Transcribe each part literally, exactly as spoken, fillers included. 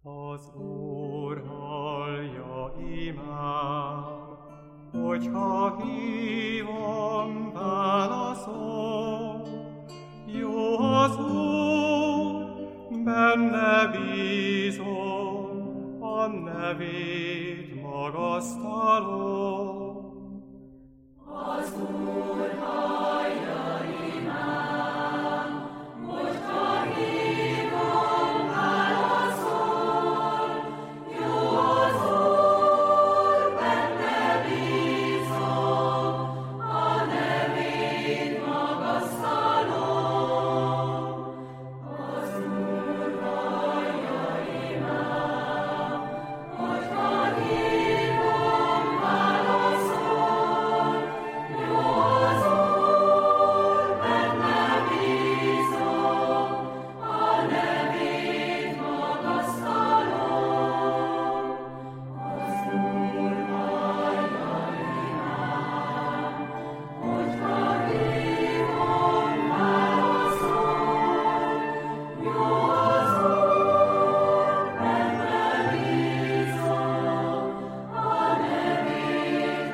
Az Úr hallja imám, hogyha hívom, válaszol. Jó az Úr, benne bízom, a nevét magasztalom. Az Úr hallja imám, hogyha hívom, válaszol. Jó az Úr, benne bízom, a nevét magasztalom. Az Úr hallja imám, hogyha hívom, válaszol. Jó az Úr, benne bízom, a nevét magasztalom. Az Úr hallja imám, hogyha hívom, válaszol. Jó az Úr, benne bízom, a nevét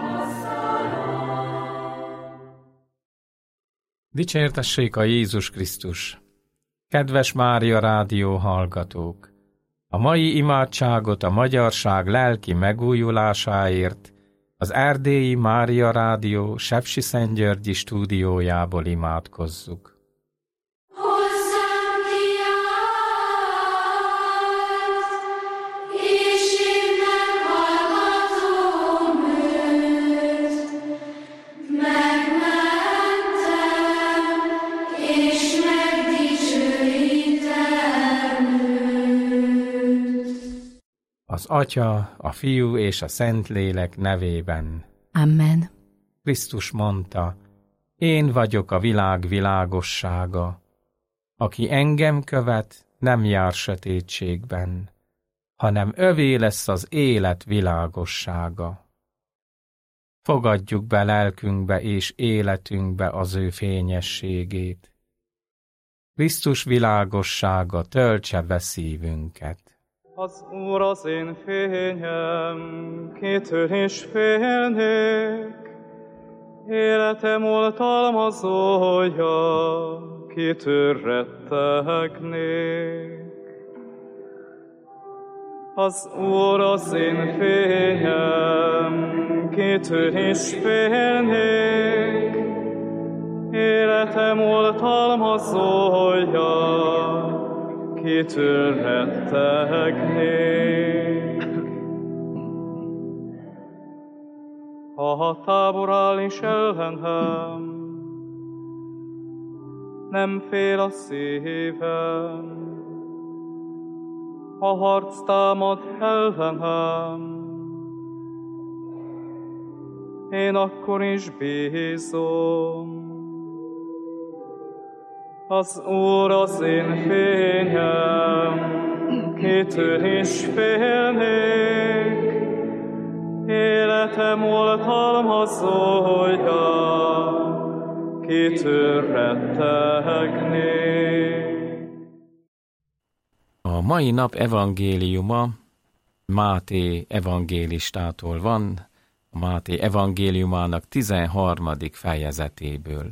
magasztalom. Dicsértessék a Jézus Krisztus! Kedves Mária Rádió hallgatók! A mai imádságot a magyarság lelki megújulásáért az Erdélyi Mária Rádió Sepsiszentgyörgyi stúdiójából imádkozzuk. Hozzám kiállt, és én meghallgatom őt. Megmentem, és megdicsőítem őt. Az Atya, a Fiú és a Szentlélek nevében. Amen. Krisztus mondta, én vagyok a világ világossága. Aki engem követ, nem jár sötétségben, hanem övé lesz az élet világossága. Fogadjuk be lelkünkbe és életünkbe az ő fényességét. Krisztus világossága töltse be szívünket. Az Úr az én fényem, kitől is félnék. Életem oltalmazója, kitől rettegnék. Az Úr az én fényem, kitől is félnék. Életem oltalmazója, kitől rettegnék. Ha tábor áll is ellenem, nem fél a szívem. Ha harc támad ellenem, én akkor is bízom. Az Úr az én fényem, kitől is félnék. Életem oltalmazója, kitől rettegnék. A mai nap evangéliuma Máté evangélistától van, a Máté evangéliumának tizenharmadik fejezetéből.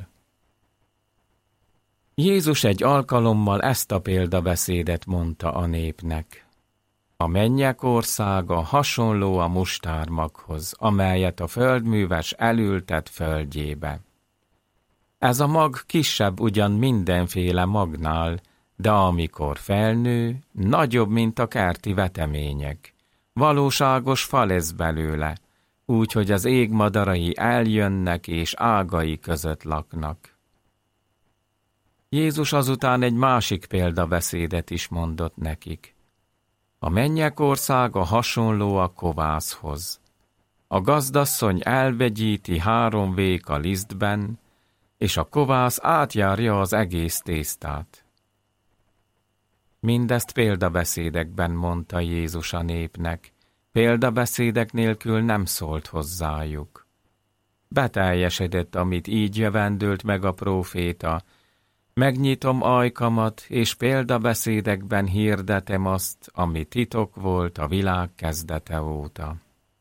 Jézus egy alkalommal ezt a példabeszédet mondta a népnek. A mennyek országa hasonló a mustármaghoz, amelyet a földműves elültet földjébe. Ez a mag kisebb ugyan mindenféle magnál, de amikor felnő, nagyobb, mint a kerti vetemények. Valóságos fa lesz belőle, úgy, hogy az ég madarai eljönnek és ágai között laknak. Jézus azután egy másik példabeszédet is mondott nekik. A mennyek országa hasonló a kovászhoz. A gazdasszony elvegyíti három vék a lisztben, és a kovász átjárja az egész tésztát. Mindezt példabeszédekben mondta Jézus a népnek, példabeszédek nélkül nem szólt hozzájuk. Beteljesedett, amit így jövendőlt meg a próféta, Megnyitom ajkamat, és példabeszédekben hirdetem azt, ami titok volt a világ kezdete óta.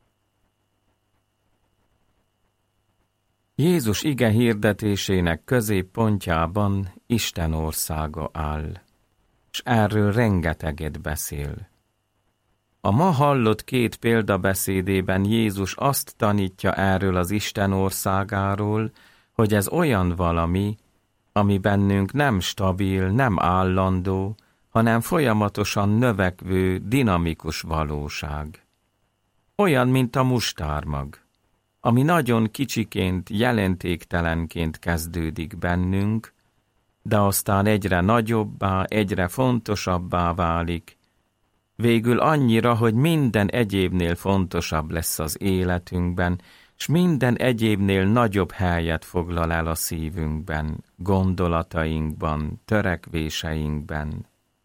Jézus ige hirdetésének középpontjában Isten országa áll, és erről rengeteget beszél. A ma hallott két példabeszédében Jézus azt tanítja erről az Isten országáról, hogy ez olyan valami, ami bennünk nem stabil, nem állandó, hanem folyamatosan növekvő, dinamikus valóság. Olyan, mint a mustármag, ami nagyon kicsiként, jelentéktelenként kezdődik bennünk, de aztán egyre nagyobbá, egyre fontosabbá válik, végül annyira, hogy minden egyébnél fontosabb lesz az életünkben, s minden egyébnél nagyobb helyet foglal el a szívünkben, gondolatainkban, törekvéseinkben.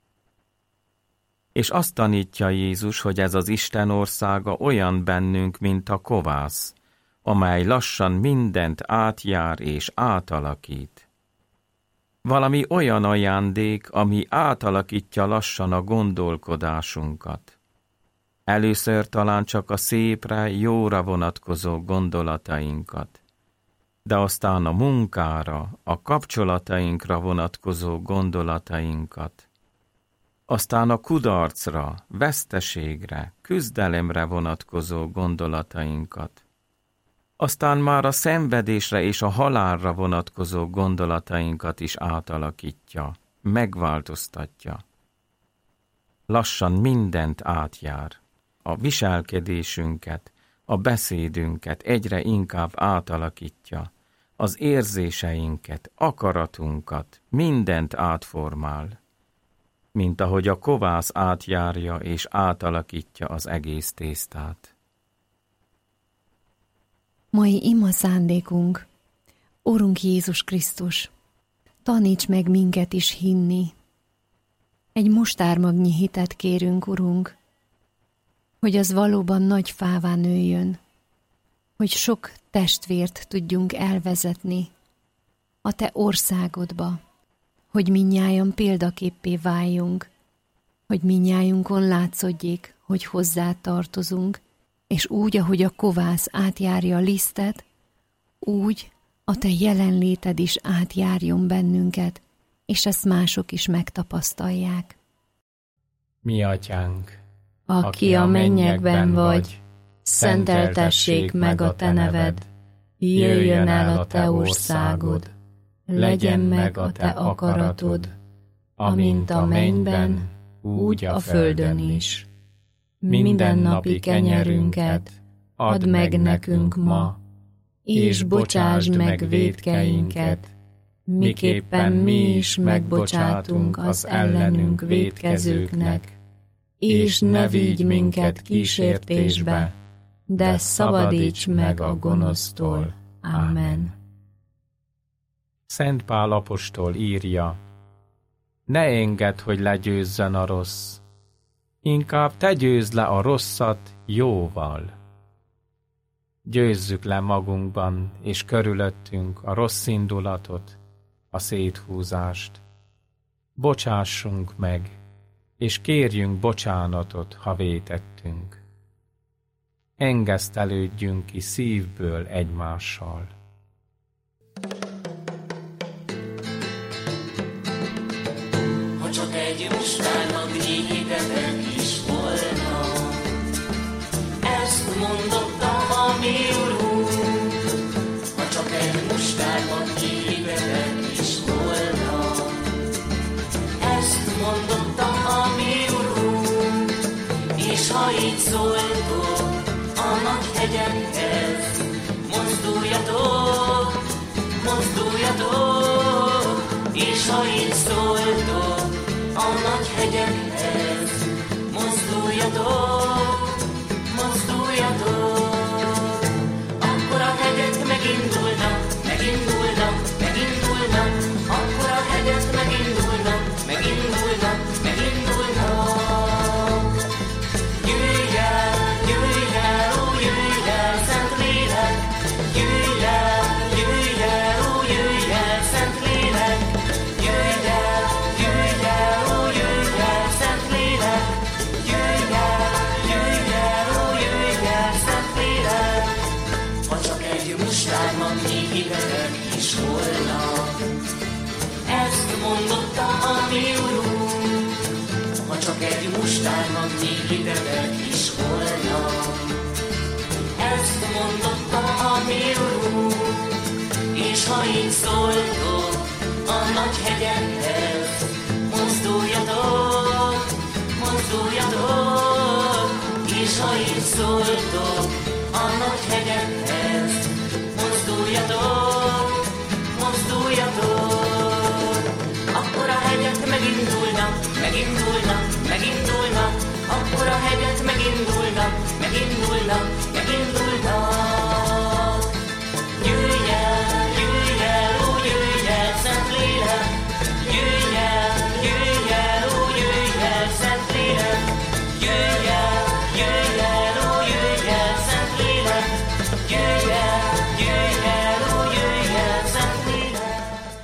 És azt tanítja Jézus, hogy ez az Isten országa olyan bennünk, mint a kovász, amely lassan mindent átjár és átalakít. Valami olyan ajándék, ami átalakítja lassan a gondolkodásunkat. Először talán csak a szépre, jóra vonatkozó gondolatainkat, de aztán a munkára, a kapcsolatainkra vonatkozó gondolatainkat, aztán a kudarcra, veszteségre, küzdelemre vonatkozó gondolatainkat, aztán már a szenvedésre és a halálra vonatkozó gondolatainkat is átalakítja, megváltoztatja. Lassan mindent átjár. A viselkedésünket, a beszédünket egyre inkább átalakítja, az érzéseinket, akaratunkat, mindent átformál, mint ahogy a kovász átjárja és átalakítja az egész tésztát. Mai ima szándékunk, Urunk Jézus Krisztus, taníts meg minket is hinni. Egy mustármagnyi hitet kérünk, Urunk, hogy az valóban nagy fává nőjön, hogy sok testvért tudjunk elvezetni a Te országodba, hogy mindnyájan példaképpé váljunk, hogy mindnyájunkon látszódjék, hogy hozzá tartozunk, és úgy, ahogy a kovász átjárja a lisztet, úgy a Te jelenléted is átjárjon bennünket, és ezt mások is megtapasztalják. Mi atyánk, aki a mennyekben vagy, szenteltessék meg a Te neved, jöjjön el a Te országod, legyen meg a Te akaratod, amint a mennyben, úgy a földön is. Mindennapi kenyerünket add meg nekünk ma, és bocsásd meg vétkeinket, miképpen mi is megbocsátunk az ellenünk vétkezőknek, és ne vigy minket kísértésbe, de szabadíts meg a gonosztól. Amen. Szent Pál apostol írja, ne engedd, hogy legyőzzön a rossz, inkább te győzd le a rosszat jóval. Győzzük le magunkban és körülöttünk a rossz indulatot, a széthúzást. Bocsássunk meg, és kérjünk bocsánatot, ha vétettünk. Engesztelődjünk ki szívből egymással. Ha csak egy mustármagnyi hitetek is volna, ezt mondottam a mi Urunk. Ha csak egy mustármagnyi hitetek is volna, ezt mondottam a mi Urunk. És ha így szóltok a nagy hegyekhez, mozduljatok, mozduljatok, és ha így szóltok a nagy hegyekhez, mozduljatok, mozduljatok, akkor a hegyek megindulnak, megindulnak, megindulnak, akkor a hegyek megindulnak, megindulnak, megindulnak. Jöjj el, jöjj el, ó, jöjj el, Szentlélek, jöjj el, jöjj el, ó, jöjj el, Szentlélek, jöjj csak egy mustármagnyi hitedet is volna. Ezt mondotta a mi Urunk, és ha így szóltok a nagy hegyekhez, mozduljatok, mozduljatok, és ha így szóltok a nagy hegyekhez, mozduljatok, mozduljatok, akkor a hegyek megindulnak, megindulnak, megindulnak, akkor a hegyek megindulnak, megindulnak, megindulnak. Jöjj el, jöjj el, ó, jöjj el, Szentlélek, jöjj el, jöjj el, ó, jöjj el, Szentlélek, jöjj el, jöjj el, ó, jöjj el, Szentlélek, jöjj el, jöjj el, ó, jöjj el, Szentlélek.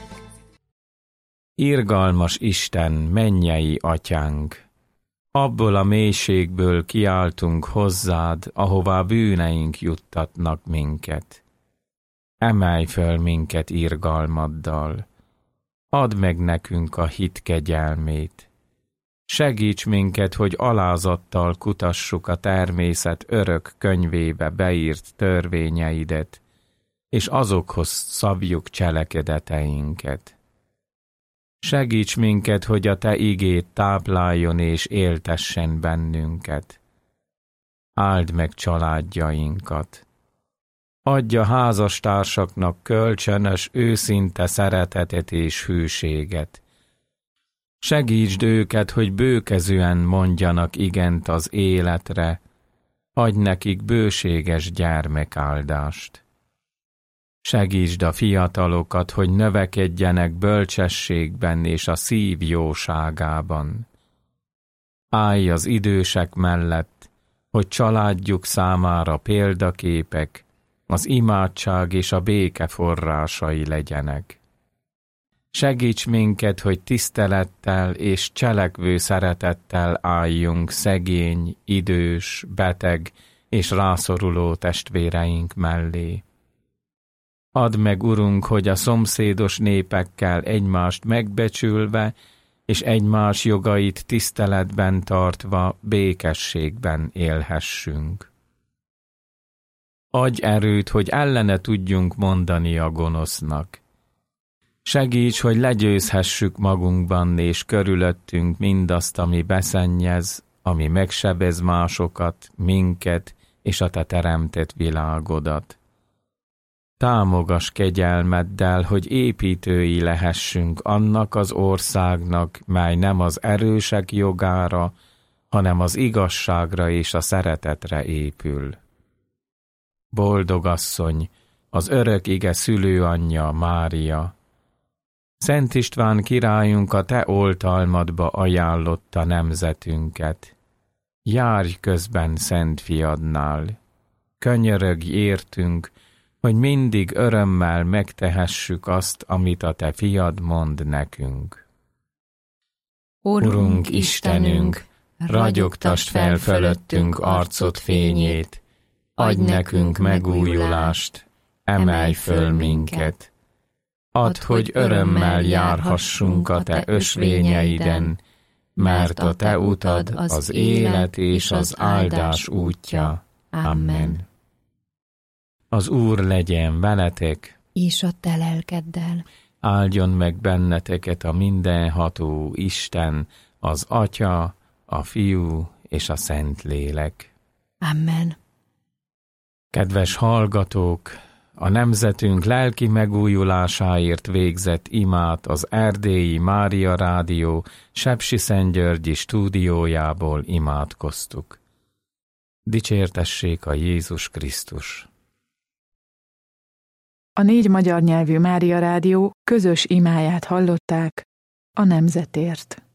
Irgalmas Isten, mennyei Atyánk! Abból a mélységből kiáltunk hozzád, ahová bűneink juttatnak minket. Emelj föl minket irgalmaddal, add meg nekünk a hit kegyelmét. Segíts minket, hogy alázattal kutassuk a természet örök könyvébe beírt törvényeidet, és azokhoz szabjuk cselekedeteinket. Segíts minket, hogy a te igéd tápláljon és éltessen bennünket. Áld meg családjainkat. Adj a házastársaknak kölcsönös, őszinte szeretetet és hűséget. Segítsd őket, hogy bőkezűen mondjanak igent az életre, adj nekik bőséges gyermekáldást. Segítsd a fiatalokat, hogy növekedjenek bölcsességben és a szív jóságában. Állj az idősek mellett, hogy családjuk számára példaképek, az imádság és a béke forrásai legyenek. Segíts minket, hogy tisztelettel és cselekvő szeretettel álljunk szegény, idős, beteg és rászoruló testvéreink mellé. Add meg, Urunk, hogy a szomszédos népekkel egymást megbecsülve és egymás jogait tiszteletben tartva békességben élhessünk. Adj erőt, hogy ellene tudjunk mondani a gonosznak. Segíts, hogy legyőzhessük magunkban és körülöttünk mindazt, ami beszennyez, ami megsebez másokat, minket és a te teremtett világodat. Támogass kegyelmeddel, hogy építői lehessünk annak az országnak, mely nem az erősek jogára, hanem az igazságra és a szeretetre épül. Boldog asszony, az örök ige szülőanyja Mária! Szent István királyunk a te oltalmadba ajánlotta nemzetünket. Járj közben Szent Fiadnál! Könyörögj értünk, hogy mindig örömmel megtehessük azt, amit a te fiad mond nekünk. Urunk Istenünk, ragyogtasd fel fölöttünk arcod fényét, adj nekünk megújulást, emelj föl minket. Add, hogy örömmel járhassunk a te ösvényeiden, mert a te utad az élet és az áldás útja. Amen. Az Úr legyen veletek, és a te lelkeddel. Áldjon meg benneteket a mindenható Isten, az Atya, a Fiú és a Szentlélek. Amen. Kedves hallgatók, a nemzetünk lelki megújulásáért végzett imát az Erdélyi Mária Rádió Sepsiszentgyörgyi stúdiójából imádkoztuk. Dicsértessék a Jézus Krisztus! A négy magyar nyelvű Mária Rádió közös imáját hallották a nemzetért.